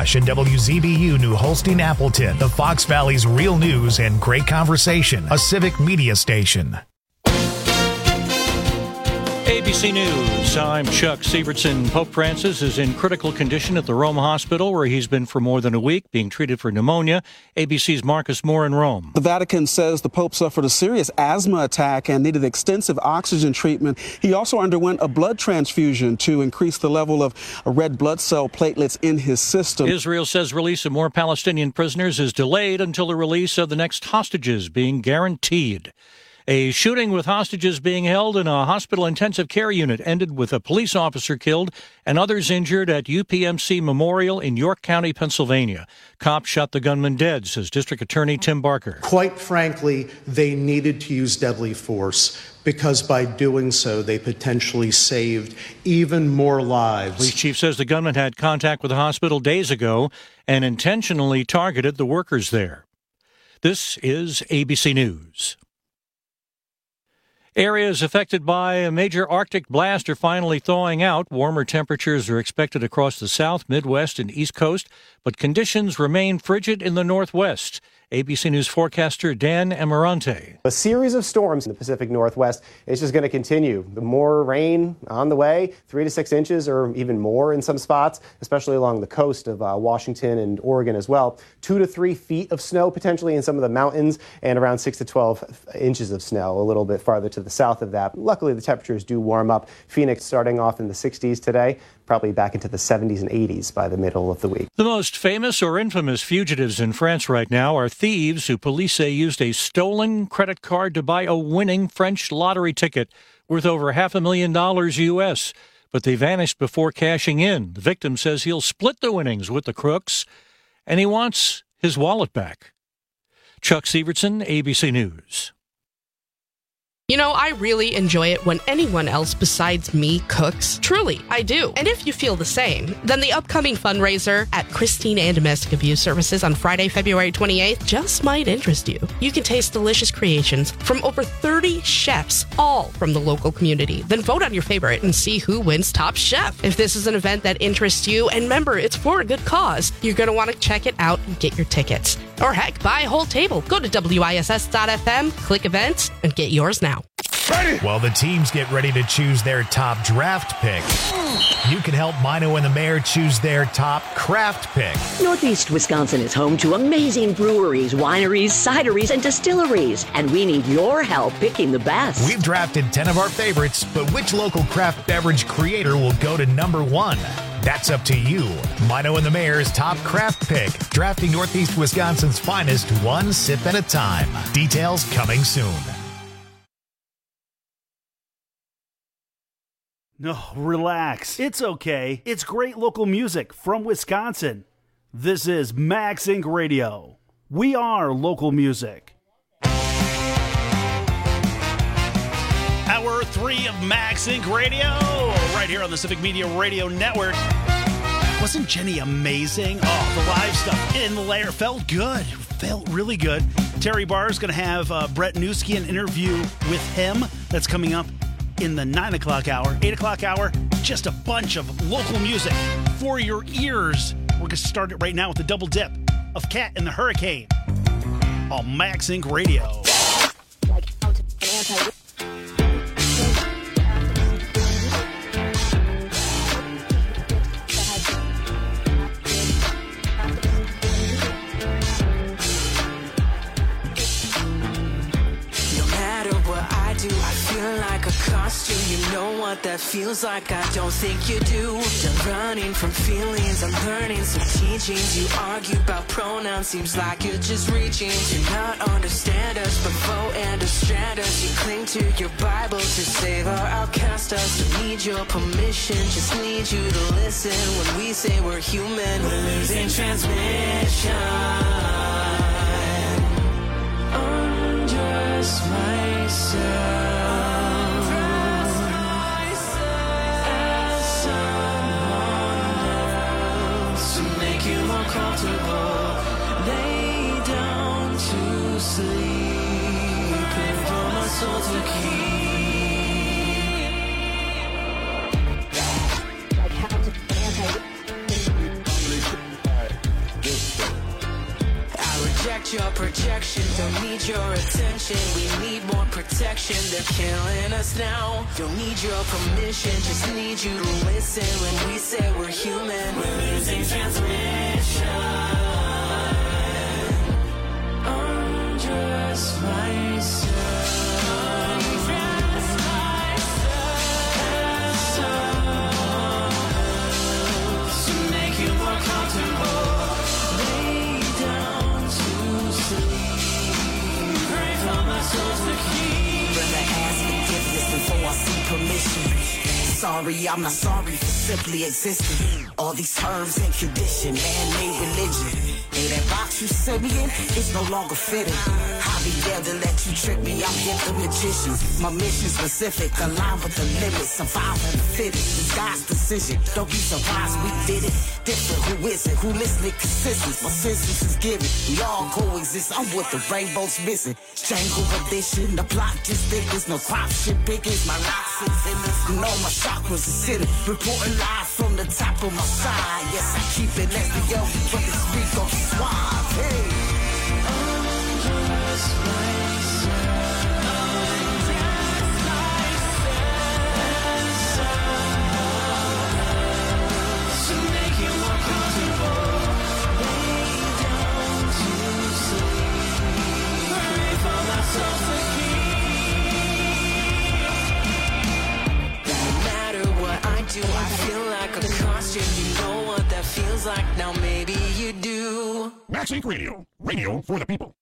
McIntosh and WZBU New Holstein Appleton, the Fox Valley's real news and great conversation, a civic media station. ABC News, I'm Chuck Sievertson. Pope Francis is in critical condition at the Rome Hospital, where he's been for more than a week, being treated for pneumonia. ABC's Marcus Moore in Rome. The Vatican says the Pope suffered a serious asthma attack and needed extensive oxygen treatment. He also underwent a blood transfusion to increase the level of red blood cell platelets in his system. Israel says release of more Palestinian prisoners is delayed until the release of the next hostages being guaranteed. A shooting with hostages being held in a hospital intensive care unit ended with a police officer killed and others injured at UPMC Memorial in York County, Pennsylvania. Cops shot the gunman dead, says District Attorney Tim Barker. Quite frankly, they needed to use deadly force because by doing so, they potentially saved even more lives. Police chief says the gunman had contact with the hospital days ago and intentionally targeted the workers there. This is ABC News. Areas affected by a major Arctic blast are finally thawing out. Warmer temperatures are expected across the South, Midwest, and East Coast, but conditions remain frigid in the Northwest. ABC News forecaster Dan Amarante. A series of storms in the Pacific Northwest is just going to continue. The more rain on the way, 3 to 6 inches or even more in some spots, especially along the coast of Washington and Oregon as well. 2 to 3 feet of snow potentially in some of the mountains and around 6 to 12 inches of snow a little bit farther to the south of that. Luckily, the temperatures do warm up. Phoenix starting off in the 60s today, probably back into the 70s and 80s by the middle of the week. The most famous or infamous fugitives in France right now are thieves who police say used a stolen credit card to buy a winning French lottery ticket worth over $500,000 U.S., but they vanished before cashing in. The victim says he'll split the winnings with the crooks, and he wants his wallet back. Chuck Sievertson, ABC News. You know, I really enjoy it when anyone else besides me cooks. Truly, I do. And if you feel the same, then the upcoming fundraiser at Christine and Domestic Abuse Services on Friday, February 28th just might interest you. You can taste delicious creations from over 30 chefs, all from the local community. Then vote on your favorite and see who wins Top Chef. If this is an event that interests you, and remember, it's for a good cause, you're going to want to check it out and get your tickets. Or heck, buy a whole table. Go to WISS.FM, click events, and get yours now. While the teams get ready to choose their top draft pick, you can help Mino and the Mayor choose their top craft pick. Northeast Wisconsin is home to amazing breweries, wineries, cideries, and distilleries, and we need your help picking the best. We've drafted 10 of our favorites, but which local craft beverage creator will go to number 1? That's up to you. Mino and the Mayor's top craft pick, drafting Northeast Wisconsin's finest one sip at a time. Details coming soon. No, relax. It's okay. It's great local music from Wisconsin. This is Max Inc. Radio. We are local music. Hour 3 of Max Inc. Radio, right here on the Civic Media Radio Network. Wasn't Jenny amazing? Oh, the live stuff in the layer felt good. Felt really good. Terry Barr is going to have Brett Newski, an interview with him that's coming up in the 9 o'clock hour. 8 o'clock hour, just a bunch of local music for your ears. We're going to start it right now with the double dip of Cat and the Hurricane on Max Inc. Radio. You know what that feels like, I don't think you do. You're running from feelings, I'm learning some teachings. You argue about pronouns, seems like you're just reaching to not understand us, but vote and distract us. You cling to your Bible to save or outcast us. Don't need your permission, just need you to listen when we say we're human. We're losing transmission. Undress myself. Comfortable, lay down to sleep, and for my soul to keep. reflect your projection. Don't need your attention, we need more protection. They're killing us now. Don't need your permission, just need you to listen when we say we're human. We're losing transmission. Undress myself. Undress myself to make you more comfortable. Lay down to sleep. Pray for my soul's the key. Better ask forgiveness before I seek permission. Sorry, I'm not sorry for simply existing. All these terms and condition, man-made religion. Hey, that box you sent me in, it's no longer fitting. I'll be there to let you trick me, I'm just the magician. My mission specific, aligned with the limits. Survival the fittest, it's God's decision. Don't be surprised, we did it. Different, who is it? Who listening consistent? My senses is given. We all coexist, I'm what the rainbow's missing. Strangle addition, the plot just thickens. No crop shit biggest, my rocks is in this. You know my chakras are sitting. Reporting live from the top of my side. Yes, I keep it less than yo, but this week I'm suave. Hey. Undress myself. Undress myself to make you more comfortable. Lay down to sleep. Pray for myself to keep. No matter what I do, I feel like a constant. You know what that feels like. Now maybe you do. Max Inc. Radio. Radio for the people.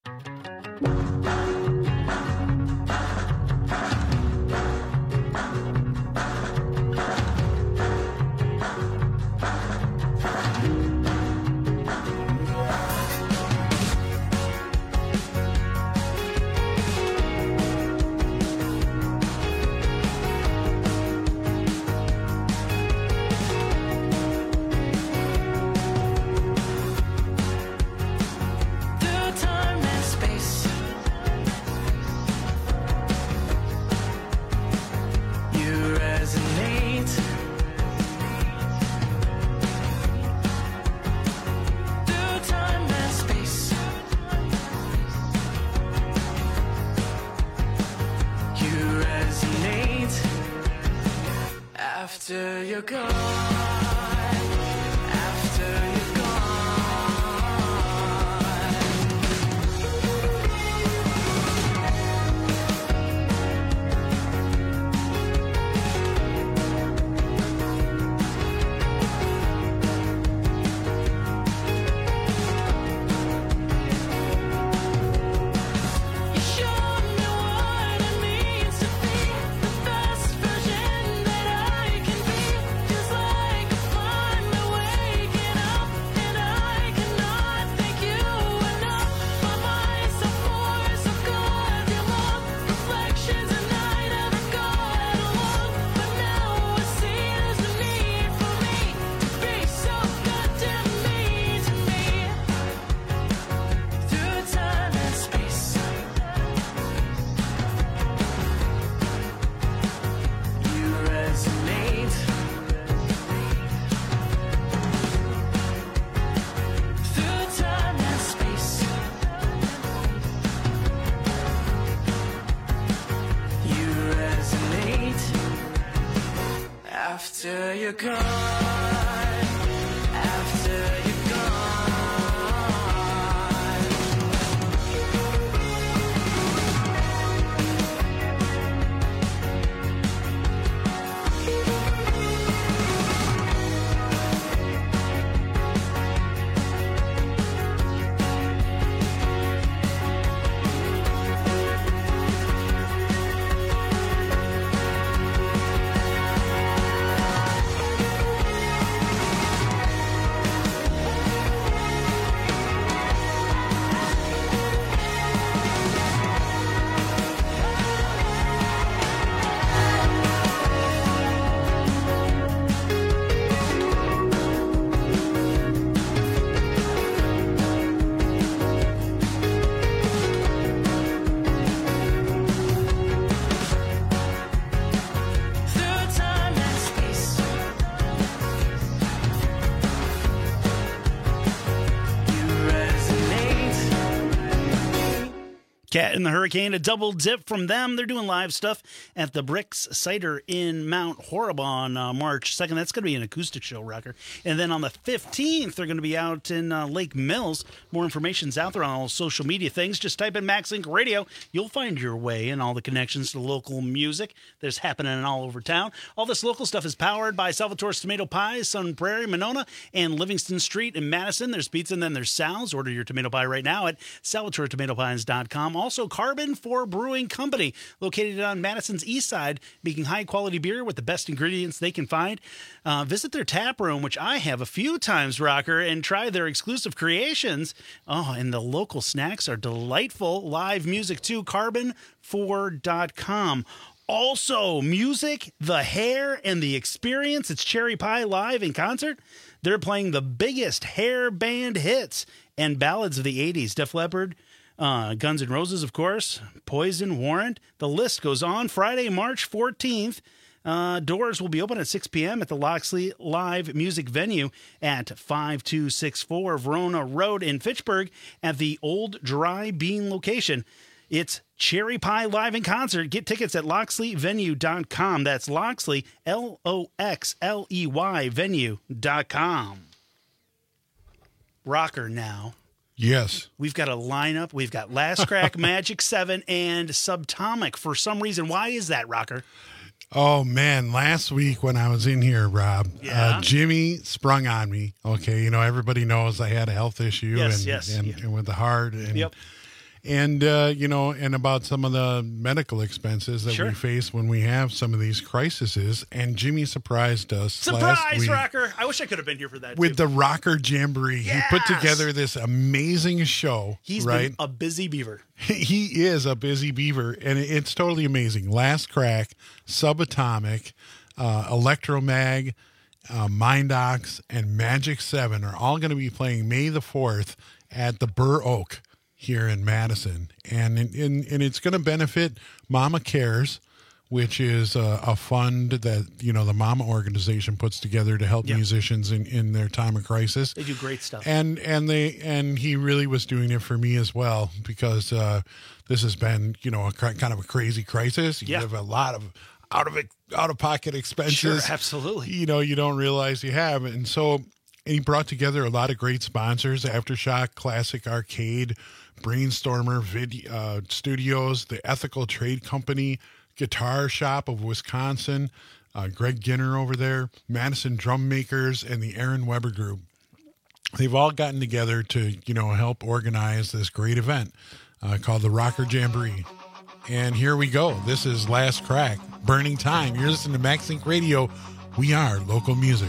After you're gone, after you're gone. You showed me what it means to be the best version that I can be. Just like a fine waking up, and I cannot thank you enough. My mind's so force of God, your love, reflections, and I never got along. But now I see there's no need for me to be so goddamn mean to me. Through time and space, you resonate. Through time and space, you resonate. After you're gone, after you're gone. Cat and the Hurricane, a double dip from them. They're doing live stuff at the Bricks Cider in Mount Horeb on March 2nd. That's going to be an acoustic show, Rocker. And then on the 15th, they're going to be out in Lake Mills. More information's out there on all social media things. Just type in MaxLink Radio. You'll find your way and all the connections to local music that's happening all over town. All this local stuff is powered by Salvatore's Tomato Pies, Sun Prairie, Monona, and Livingston Street in Madison. There's pizza and then there's Sal's. Order your tomato pie right now at SalvatoreTomatoPies.com. Also, Carbon 4 Brewing Company, located on Madison's east side, making high-quality beer with the best ingredients they can find. Visit their tap room, which I have a few times, Rocker, and try their exclusive creations. Oh, and the local snacks are delightful. Live music, too. Carbon4.com. Also, music, the hair, and the experience. It's Cherry Pie live in concert. They're playing the biggest hair band hits and ballads of the 80s. Def Leppard, Guns N' Roses, of course, Poison, Warrant. The list goes on. Friday, March 14th. Doors will be open at 6 p.m. at the Loxley Live Music Venue at 5264 Verona Road in Fitchburg at the Old Dry Bean location. It's Cherry Pie live in concert. Get tickets at LoxleyVenue.com. That's Loxley, Loxley, venue.com. Rocker now. Yes. We've got a lineup. We've got Last Crack, Magic 7, and Subatomic for some reason. Why is that, Rocker? Oh, man. Last week when I was in here, Rob, Jimmy sprung on me. Okay. Everybody knows I had a health issue and with the heart. And, and about some of the medical expenses that we face when we have some of these crises. And Jimmy surprised us last week. Rocker! I wish I could have been here for that, with the Rocker Jamboree. Yes! He put together this amazing show. He's been a busy beaver. He is a busy beaver, and it's totally amazing. Last Crack, Subatomic, Electromag, Mindox, and Magic 7 are all going to be playing May the 4th at the Burr Oak here in Madison, and it's going to benefit Mama Cares, which is a fund that the Mama organization puts together to help musicians in their time of crisis. They do great stuff, and he really was doing it for me as well, because this has been a kind of a crazy crisis. You have a lot of out of pocket expenses. Sure, absolutely. You don't realize you have, and so he brought together a lot of great sponsors: Aftershock, Classic Arcade, Brainstormer Studios, the Ethical Trade Company, Guitar Shop of Wisconsin, Greg Ginner over there, Madison Drum Makers, and the Aaron Weber Group. They've all gotten together to, help organize this great event called the Rocker Jamboree. And here we go. This is Last Crack, Burning Time. You're listening to MaxLink Radio. We are local music.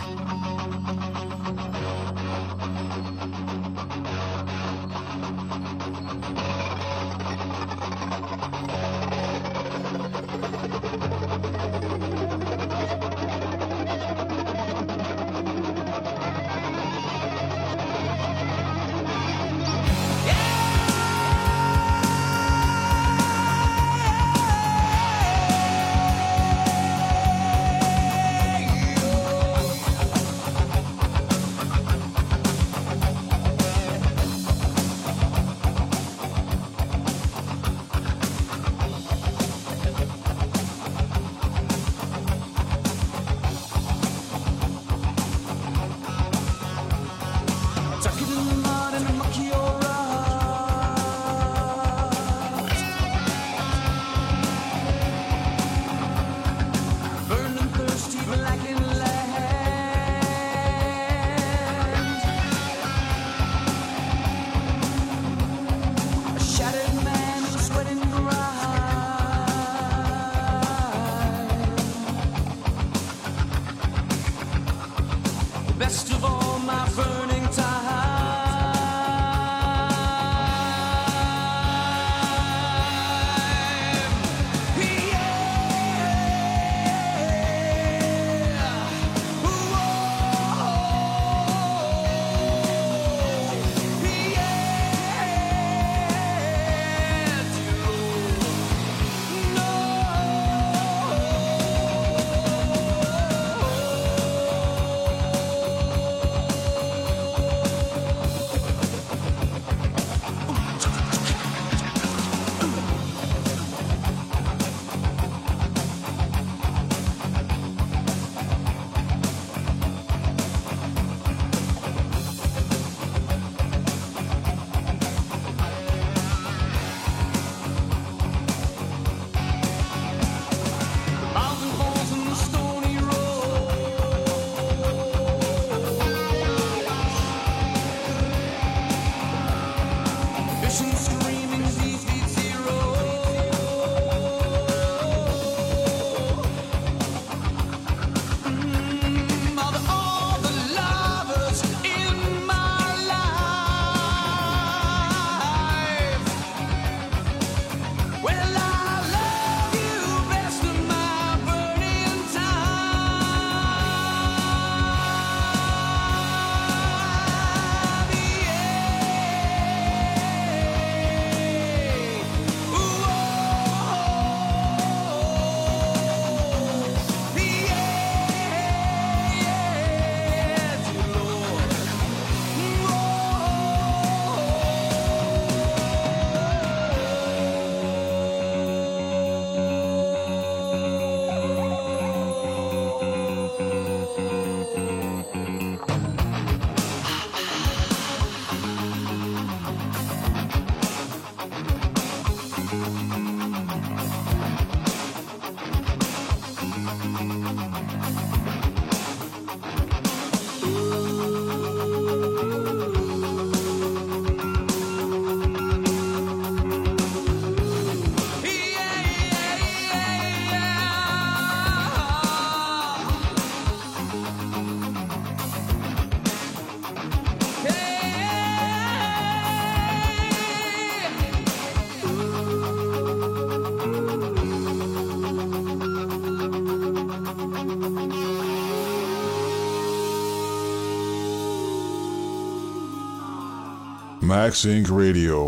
Max Inc. Radio.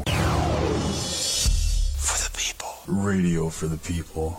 For the people. Radio for the people.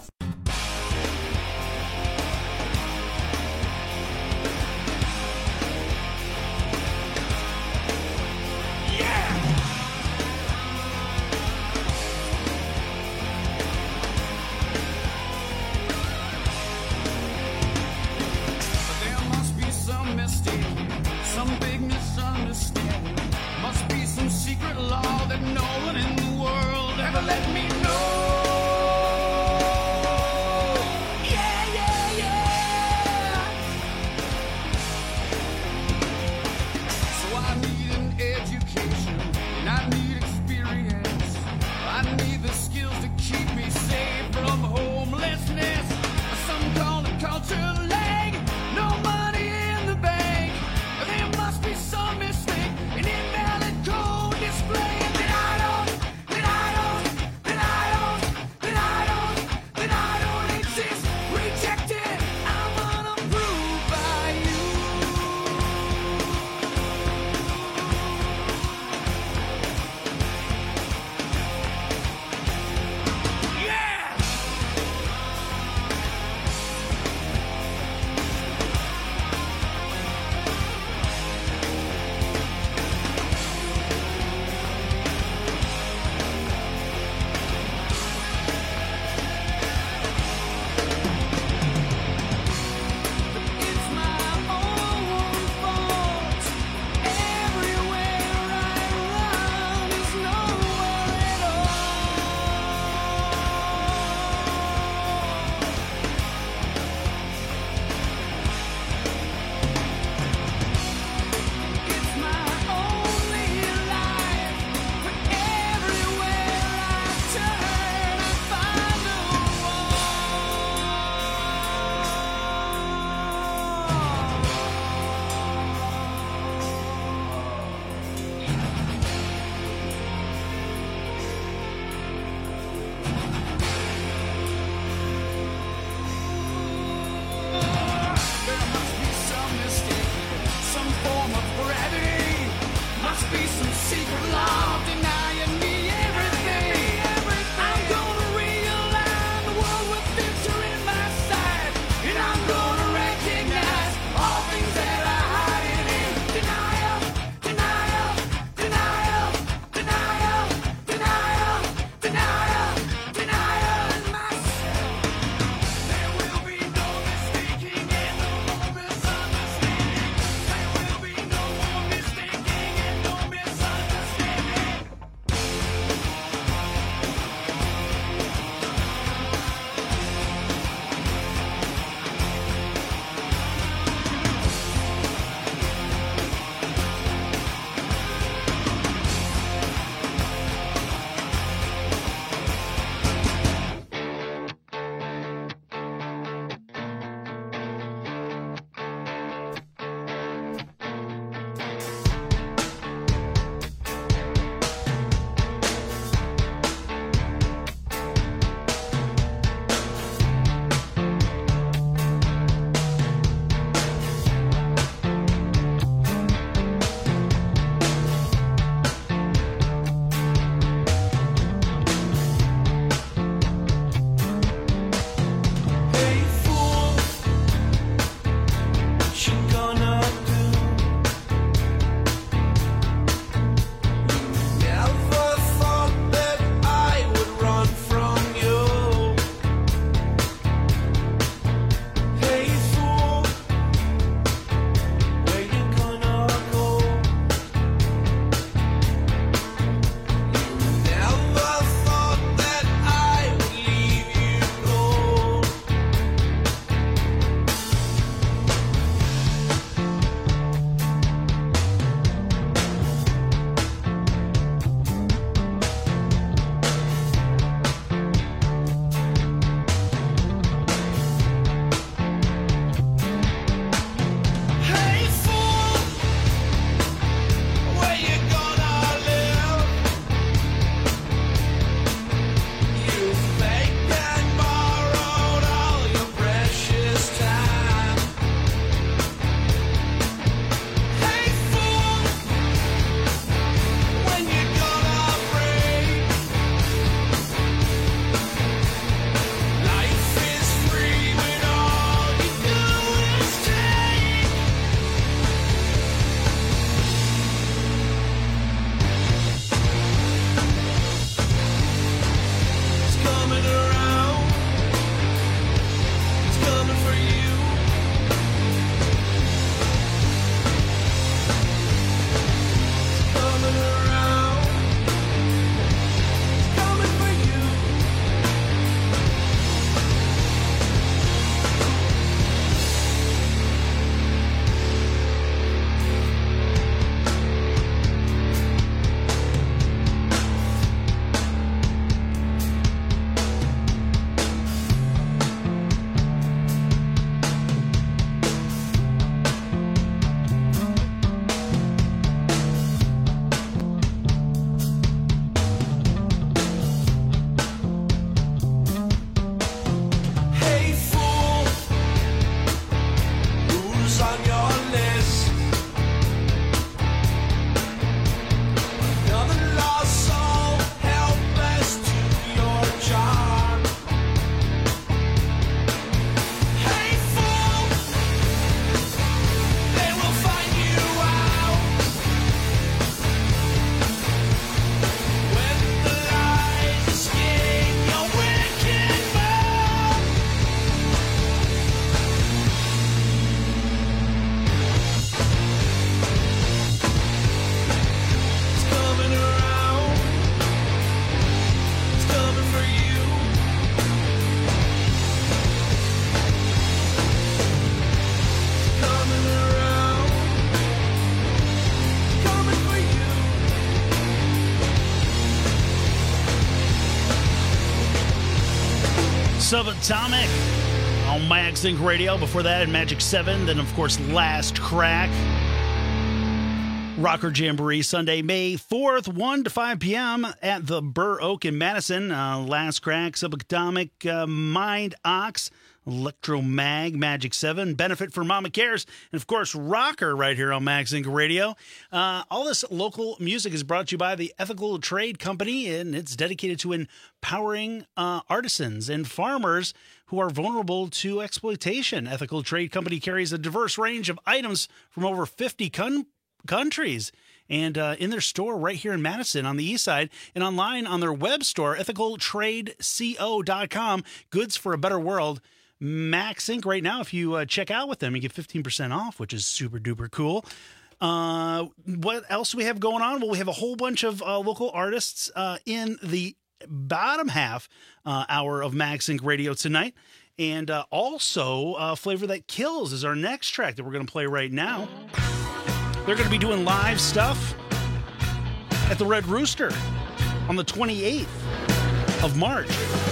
Subatomic on Mag Sync Radio. Before that, Magic 7. Then, of course, Last Crack. Rocker Jamboree, Sunday, May 4th, 1 to 5 p.m. at the Burr Oak in Madison. Last Crack, Subatomic, Mind Ox, Electromag, Magic 7, Benefit for Mama Cares, and, of course, Rocker right here on Mag Sync Radio. All this local music is brought to you by the Ethical Trade Company, and it's dedicated to empowering artisans and farmers who are vulnerable to exploitation. Ethical Trade Company carries a diverse range of items from over 50 countries, and in their store right here in Madison on the east side, and online on their web store, ethicaltradeco.com. Goods for a better world. Mag Sync right now, if you check out with them, you get 15% off, which is super duper cool. What else do we have going on? Well, we have a whole bunch of local artists in the bottom half hour of Mag Sync Radio tonight. And also, Flavor That Kills is our next track that we're going to play right now. They're going to be doing live stuff at the Red Rooster on the 28th of March.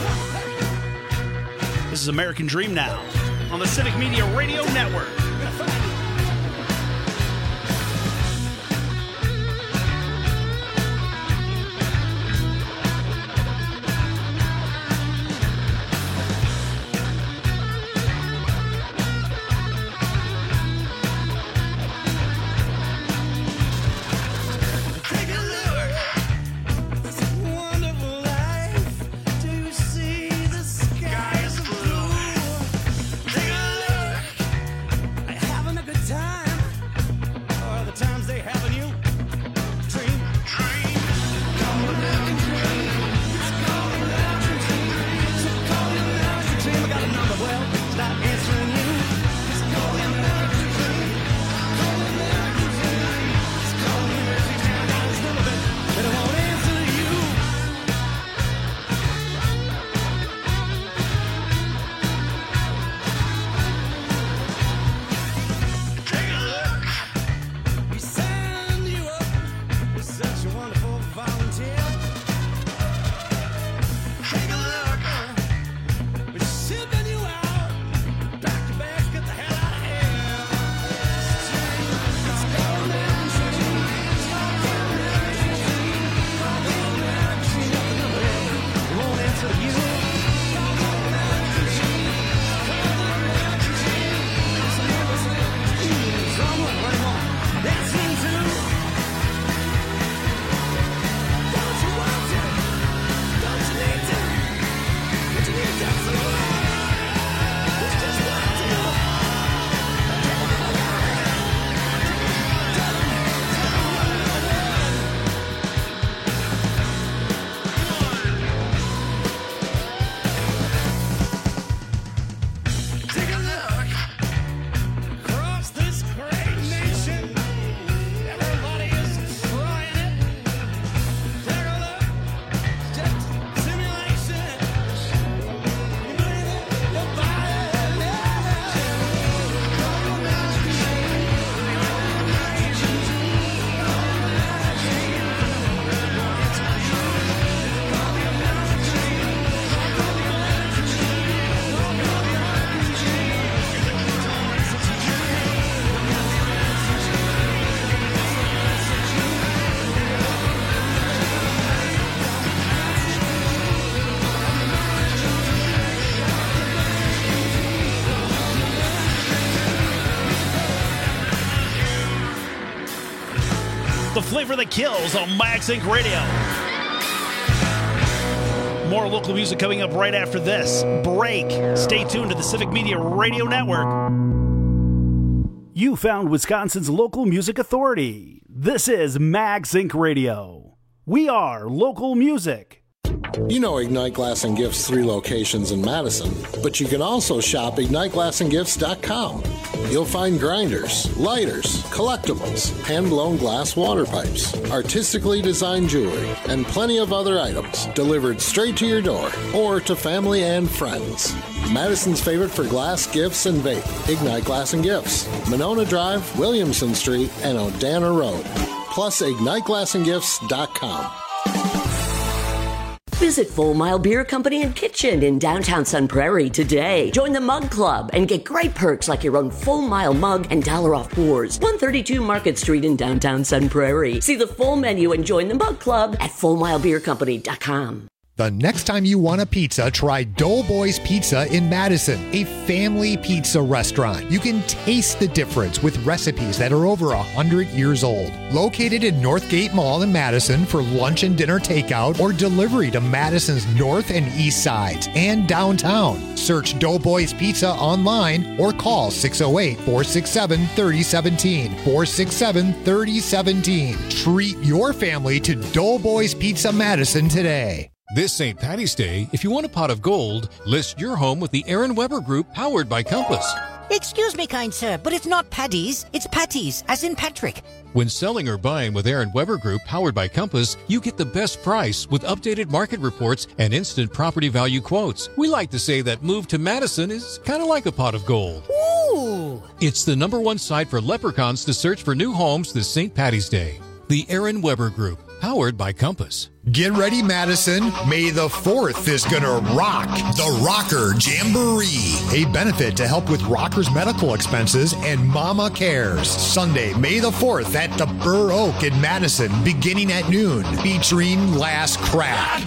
This is American Dream Now on the Civic Media Radio Network. The Flavor That Kills on Mag Sync Radio. More local music coming up right after this break. Stay tuned to the Civic Media Radio Network. You found Wisconsin's local music authority. This is Mag Sync Radio. We are local music. You know Ignite Glass and Gifts' 3 locations in Madison, but you can also shop IgniteGlassandGifts.com. You'll find grinders, lighters, collectibles, hand-blown glass water pipes, artistically designed jewelry, and plenty of other items delivered straight to your door or to family and friends. Madison's favorite for glass, gifts, and vape, Ignite Glass and Gifts, Monona Drive, Williamson Street, and Odana Road. Plus, IgniteGlassandGifts.com. Visit Full Mile Beer Company and Kitchen in downtown Sun Prairie today. Join the Mug Club and get great perks like your own Full Mile mug and $1 off pours. 132 Market Street in downtown Sun Prairie. See the full menu and join the Mug Club at FullMileBeerCompany.com. The next time you want a pizza, try Doughboys Pizza in Madison, a family pizza restaurant. You can taste the difference with recipes that are over 100 years old. Located in Northgate Mall in Madison for lunch and dinner takeout or delivery to Madison's north and east sides and downtown. Search Doughboys Pizza online or call 608-467-3017. 467-3017. Treat your family to Doughboys Pizza Madison today. This St. Paddy's Day, if you want a pot of gold, list your home with the Aaron Weber Group, powered by Compass. Excuse me, kind sir, but it's not Paddy's, it's Patties, as in Patrick. When selling or buying with Aaron Weber Group, powered by Compass, you get the best price with updated market reports and instant property value quotes. We like to say that move to Madison is kind of like a pot of gold. Ooh! It's the #1 site for leprechauns to search for new homes this St. Paddy's Day. The Aaron Weber Group, powered by Compass. Get ready, Madison. May the 4th is gonna rock. The Rocker Jamboree, a benefit to help with rockers' medical expenses and Mama Cares. Sunday, May the 4th at the Burr Oak in Madison, beginning at noon, featuring Last Crack,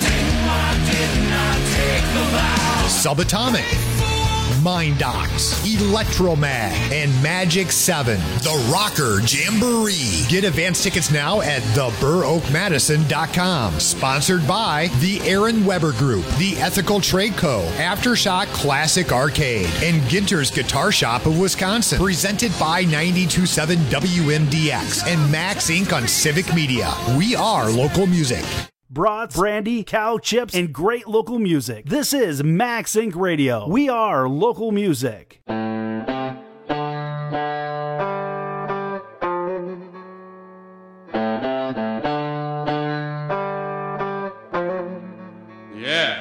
Subatomic, Mind Docs, Electromag, and Magic 7. The Rocker Jamboree. Get advance tickets now at theburoakmadison.com. Sponsored by the Aaron Weber Group, the Ethical Trade Co., Aftershock Classic Arcade, and Ginter's Guitar Shop of Wisconsin. Presented by 92.7 WMDX and Max Inc. on Civic Media. We are local music. Brats, brandy, cow chips, and great local music. This is Max Inc. Radio. We are local music. Yeah.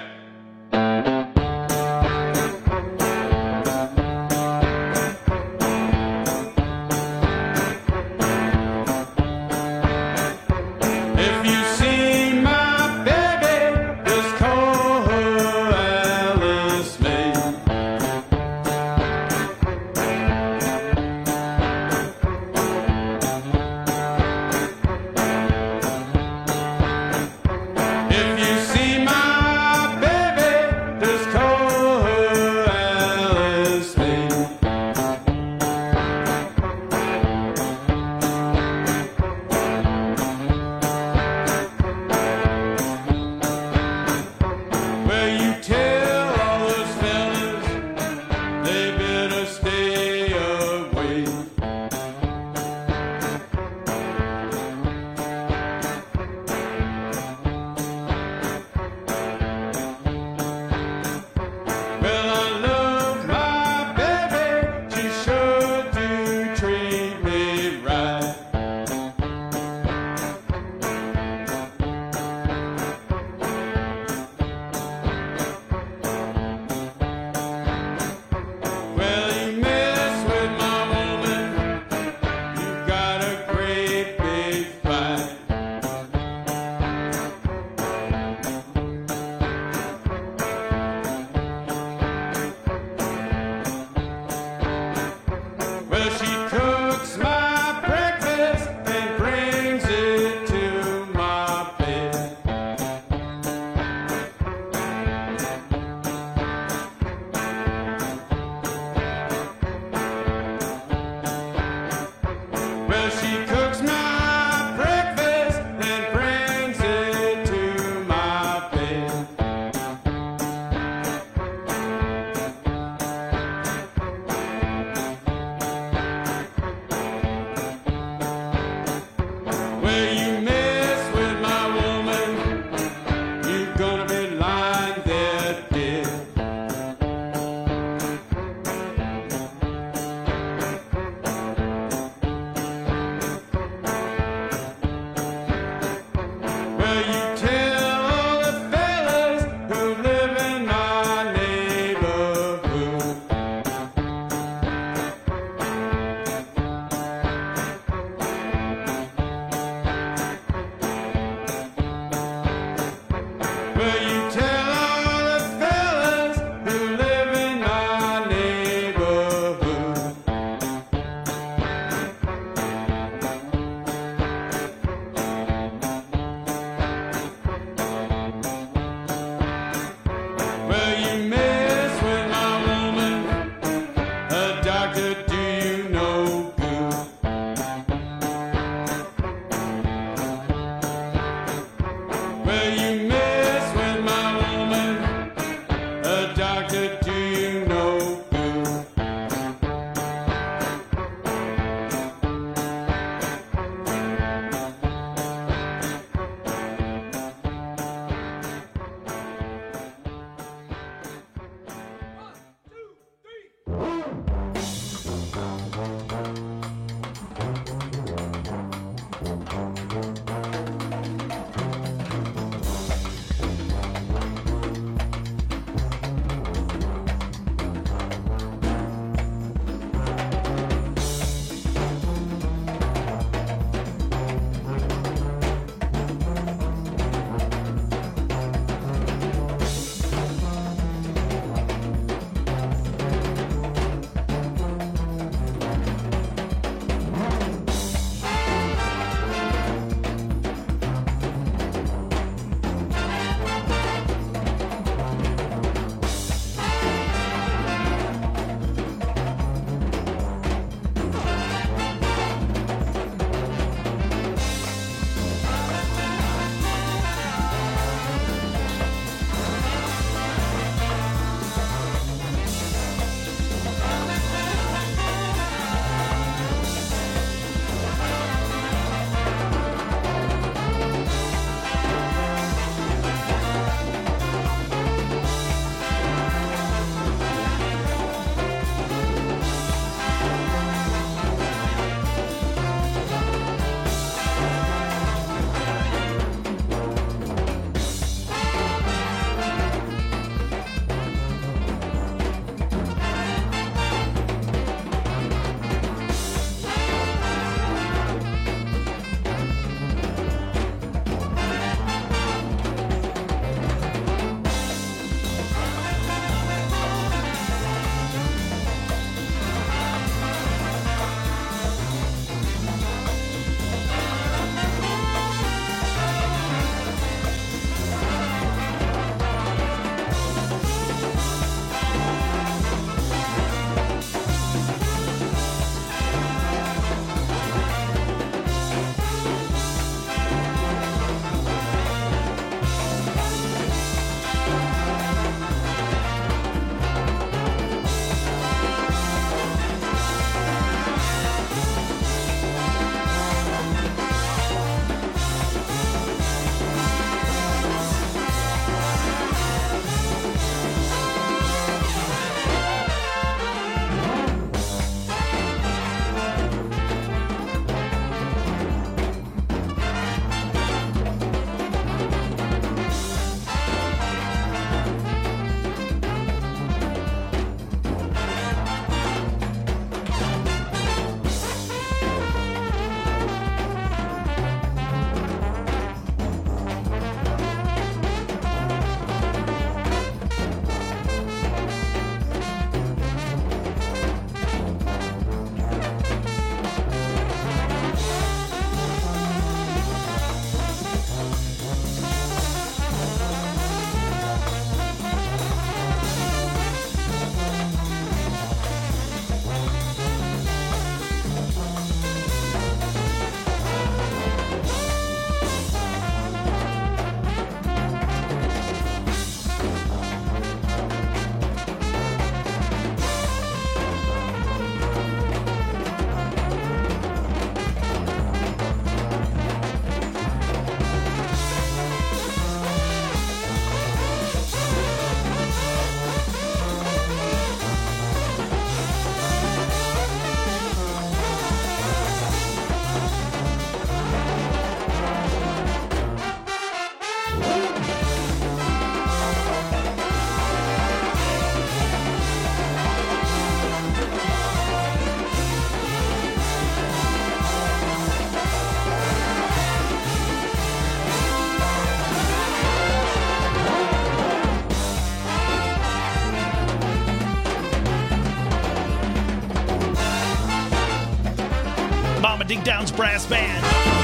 Downs Brass Band.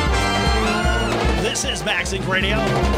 This is Max Inc. Radio.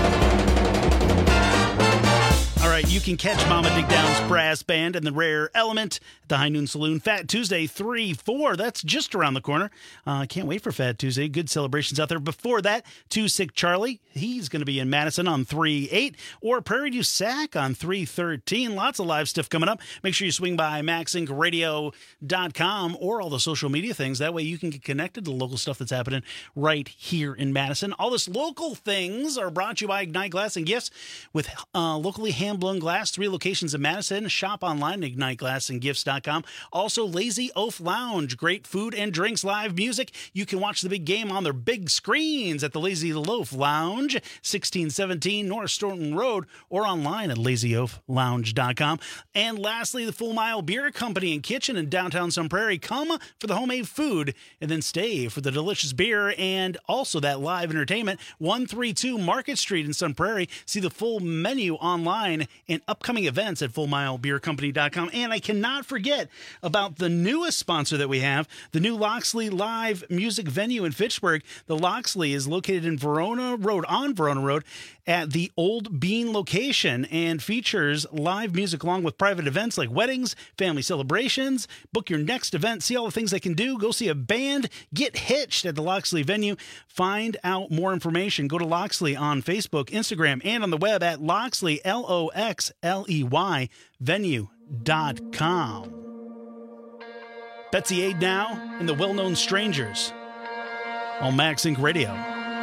All right, you can catch Mama Dig Down's Brass Band and the Rare Element at the High Noon Saloon. Fat Tuesday, 3-4. That's just around the corner. Can't wait for Fat Tuesday. Good celebrations out there. Before that, Too Sick Charlie. He's going to be in Madison on 3-8. Or Prairie du Sac on 3-13. Lots of live stuff coming up. Make sure you swing by maxincradio.com or all the social media things. That way you can get connected to the local stuff that's happening right here in Madison. All this local things are brought to you by Ignite Glass and Gifts with locally hand-blown glass, 3 locations in Madison. Shop online at igniteglassandgifts.com. Also, Lazy Oaf Lounge, great food and drinks, live music. You can watch the big game on their big screens at the Lazy Loaf Lounge, 1617 North Staunton Road, or online at lazyoaflounge.com. And lastly, the Full Mile Beer Company and Kitchen in downtown Sun Prairie. Come for the homemade food and then stay for the delicious beer and also that live entertainment. 132 Market Street in Sun Prairie. See the full menu online and upcoming events at fullmilebeercompany.com. And I cannot forget about the newest sponsor that we have, the new Loxley Live Music Venue in Fitchburg. The Loxley is located in Verona Road, on Verona Road, at the Old Bean location, and features live music along with private events like weddings, family celebrations. Book your next event, see all the things they can do, go see a band, get hitched at the Loxley venue. Find out more information. Go to Loxley on Facebook, Instagram, and on the web at Loxley, Loxley, venue.com. Betsy Aid now and the Well-Known Strangers on Max Inc. Radio.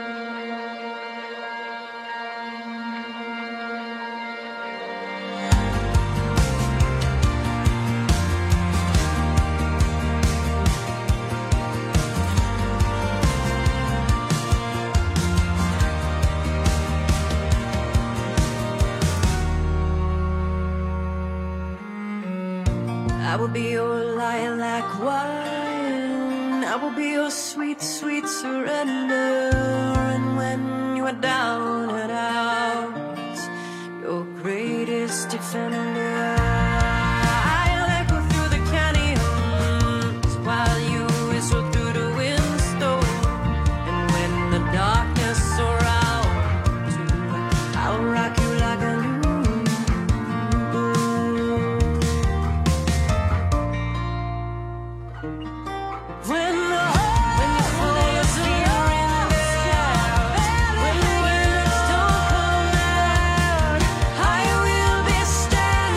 I will be your lilac wine. I will be your sweet, sweet surrender. And when you are down and out, your greatest defender. I'll echo through the canyons while you whistle through the windstorm. And when the darkness surrounds you, I'll rock you like a new. Stand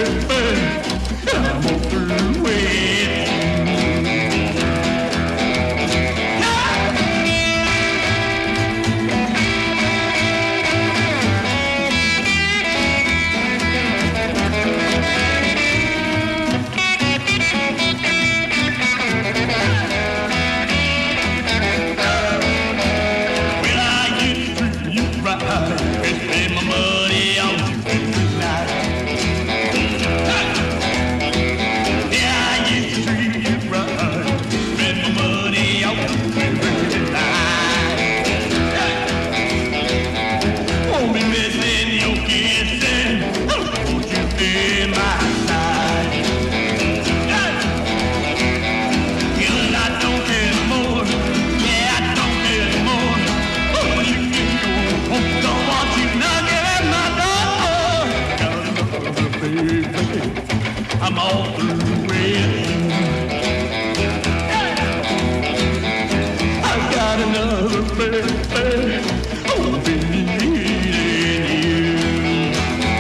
I'm all through with. I got another baby. I'll be needing you.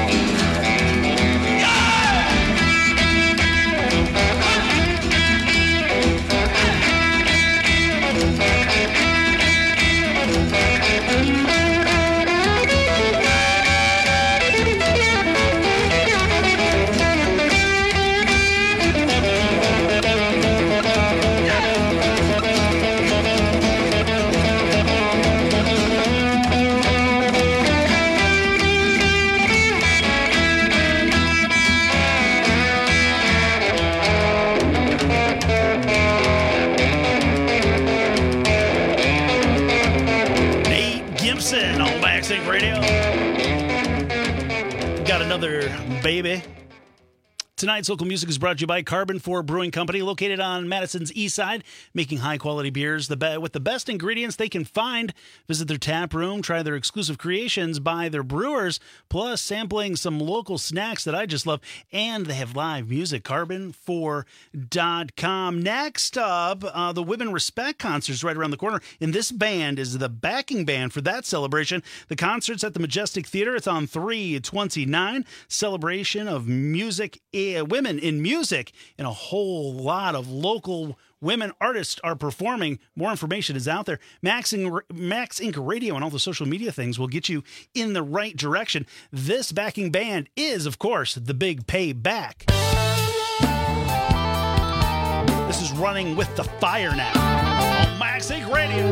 Sync Radio. Got another baby. Tonight's local music is brought to you by Carbon 4 Brewing Company, located on Madison's east side, making high-quality beers with the best ingredients they can find. Visit their tap room, try their exclusive creations by their brewers, plus sampling some local snacks that I just love, and they have live music, carbon4.com. Next up, the Women Respect concerts right around the corner, and this band is the backing band for that celebration. The concert's at the Majestic Theater. It's on 3/29, celebration of music, women in music, and a whole lot of local women artists are performing. More information is out there. Max Inc. Radio and all the social media things will get you in the right direction. This backing band is, of course, the Big Payback. This is Running with the Fire now on Max Inc. Radio.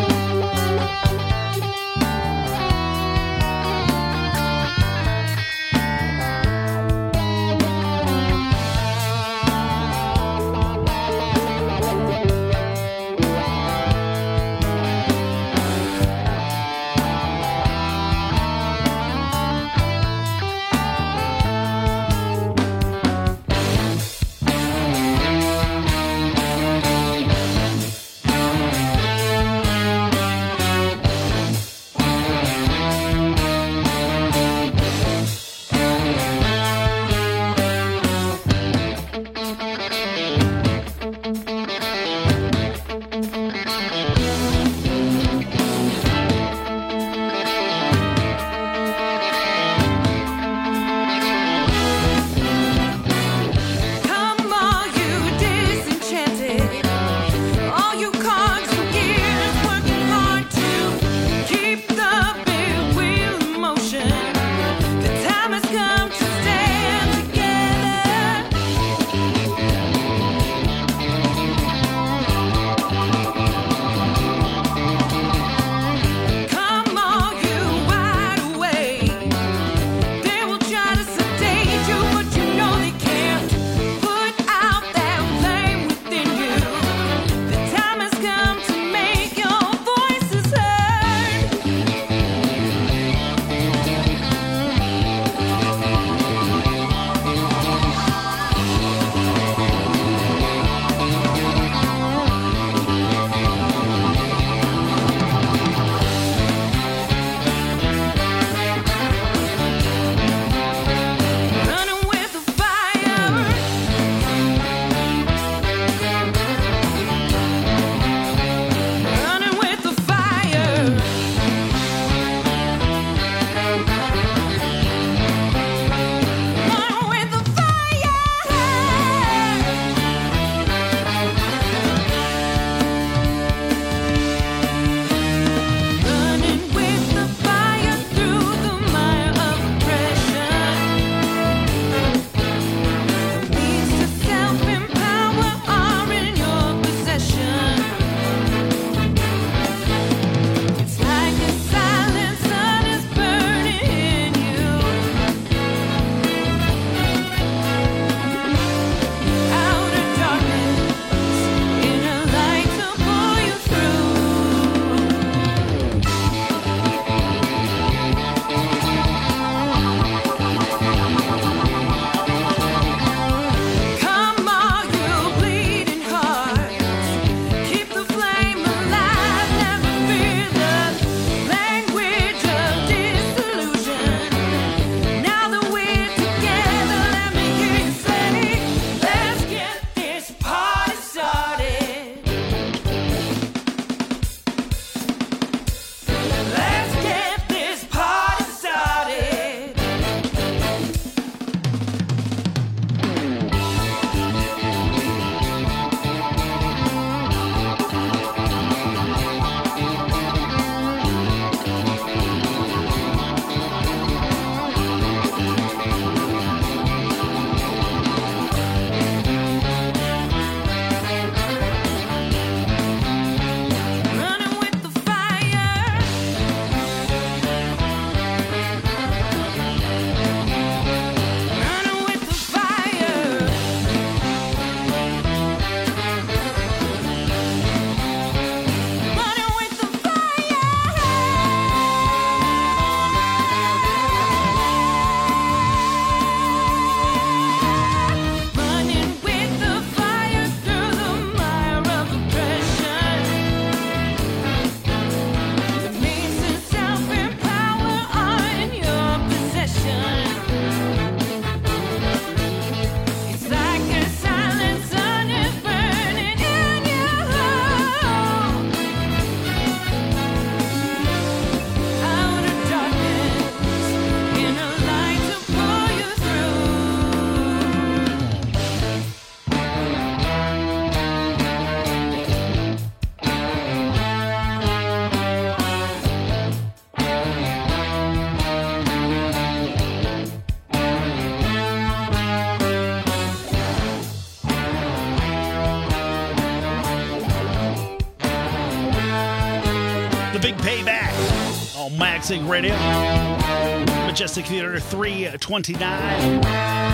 Maxing Radio. Majestic Theater 329.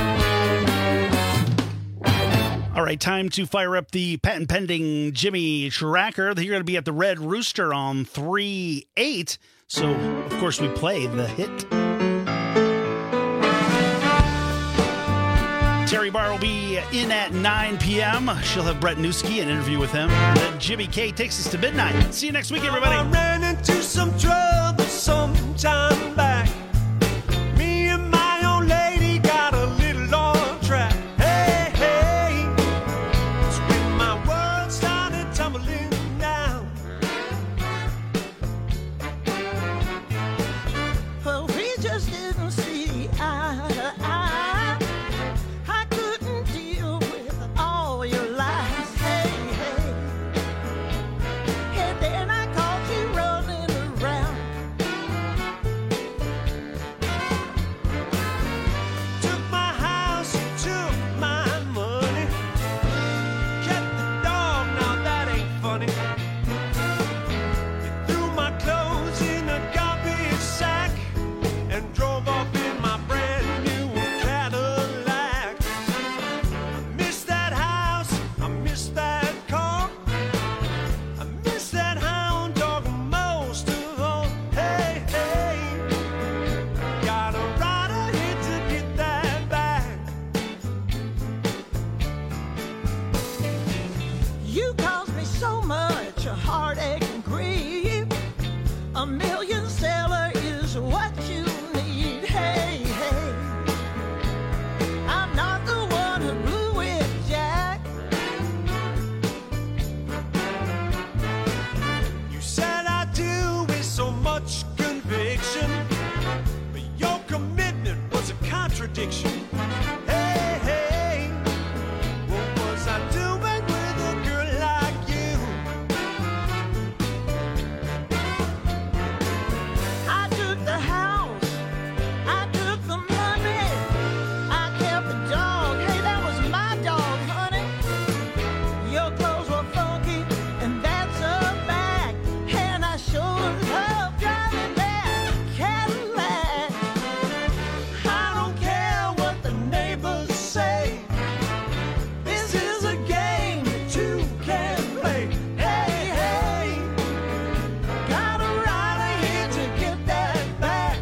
All right, time to fire up the patent pending Jimmy Tracker. You're going to be at the Red Rooster on 3/8. So, of course, we play the hit. Terry Barr will be in at 9 p.m. She'll have Brett Newski, an interview with him. Then Jimmy K takes us to midnight. See you next week, everybody. I ran into some trouble some time back. Me and my old lady got a little on track. Hey, hey, it's when my world started tumbling down. Well, we just didn't see eye to eye. I couldn't deal with all your lies. Hey, hey. And then I caught you running around. Took my house, took my money. Kept the dog, now that ain't funny. You threw my clothes in a garbage sack and drove off in my brand new Cadillac. I miss that house, I miss that car. I miss that hound dog most of all. Hey, hey, gotta ride ahead to get that back. You caused me so much heartache and grief. A million sailor is what you need. Hey, hey. I'm not the one who blew it, Jack. You said I do with so much conviction, but your commitment was a contradiction. Hey, hey, what was I doing with a girl like you? I took the house, I took the money, I kept the dog. Hey, that was my dog, honey. Your clothes were funky, and that's a fact. And I sure love driving that Cadillac. I don't care what the neighbors say. This is a game that you can play. Hey, hey, gotta ride ahead to get that back.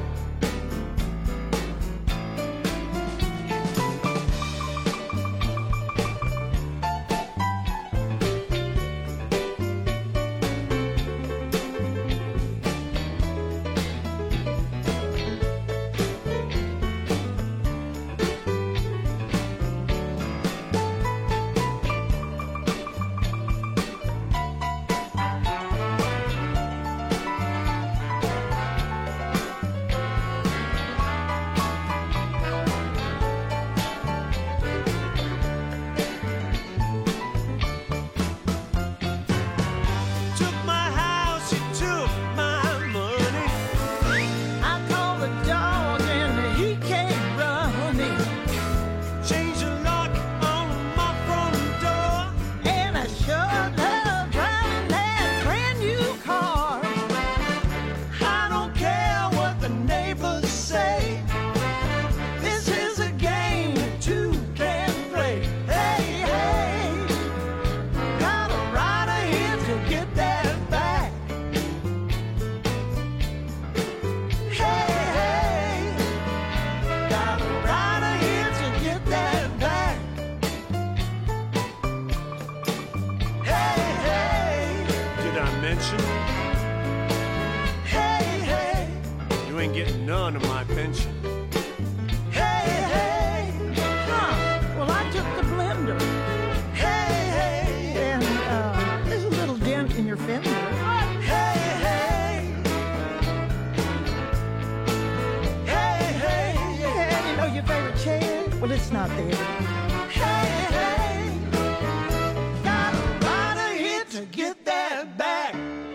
Took my house, you took my money. I called the dog and he came running. Changed the lock on my front door. And I sure love driving that brand new car. I don't care what the neighbors say. This is a game that two can play. Hey, hey, gotta ride ahead to get that back. Hey, hey, gotta ride ahead to get that back. Hey, hey, Did I mention hey, hey, you ain't getting none of my pension? hey, hey. Huh, well, I took the blender. Hey, hey, and there's a little dent in your fender. Hey, hey, hey, hey, and you know your favorite chair? Well, it's not there. Hey, hey, gotta ride ahead to get that back.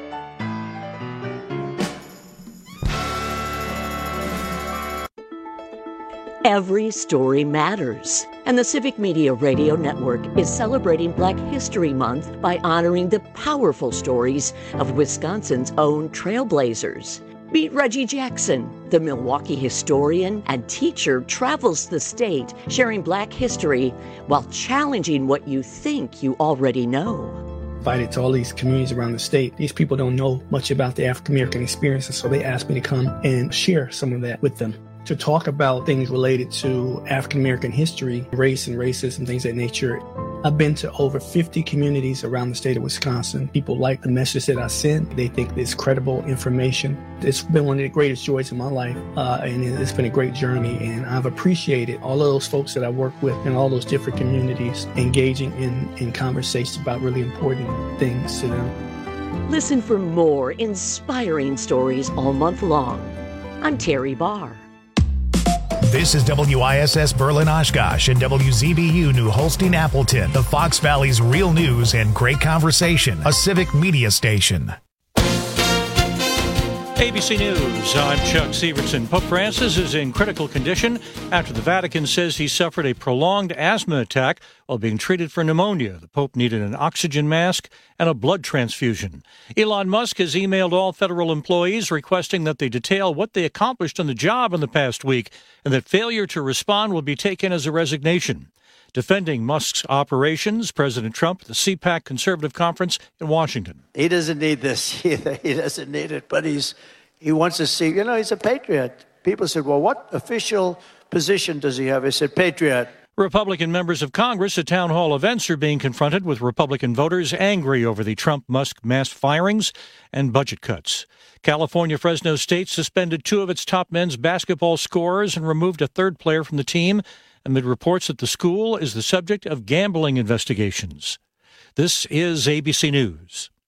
Every story matters. And the Civic Media Radio Network is celebrating Black History Month by honoring the powerful stories of Wisconsin's own trailblazers. Meet Reggie Jackson. The Milwaukee historian and teacher travels the state, sharing Black history while challenging what you think you already know. Invited to all these communities around the state. These people don't know much about the African American experience, and so they asked me to come and share some of that with them. To talk about things related to African American history, race and racism, things of that nature. I've been to over 50 communities around the state of Wisconsin. People like the message that I send. They think it's credible information. It's been one of the greatest joys in my life, and it's been a great journey. And I've appreciated all of those folks that I work with in all those different communities, engaging in conversations about really important things to them. Listen for more inspiring stories all month long. I'm Terry Barr. This is WISS Berlin Oshkosh and WZBU New Holstein Appleton, the Fox Valley's real news and great conversation, a civic media station. ABC News, I'm Chuck Severson. Pope Francis is in critical condition after the Vatican says he suffered a prolonged asthma attack while being treated for pneumonia. The Pope needed an oxygen mask and a blood transfusion. Elon Musk has emailed all federal employees requesting that they detail what they accomplished on the job in the past week and that failure to respond will be taken as a resignation. Defending Musk's operations, President Trump at the CPAC Conservative Conference in Washington. He doesn't need this either. He doesn't need it, but he wants to see, he's a patriot. People said, well, what official position does he have? I said, patriot. Republican members of Congress at town hall events are being confronted with Republican voters angry over the Trump-Musk mass firings and budget cuts. California Fresno State suspended 2 of its top men's basketball scorers and removed a 3rd player from the team amid reports that the school is the subject of gambling investigations. This is ABC News.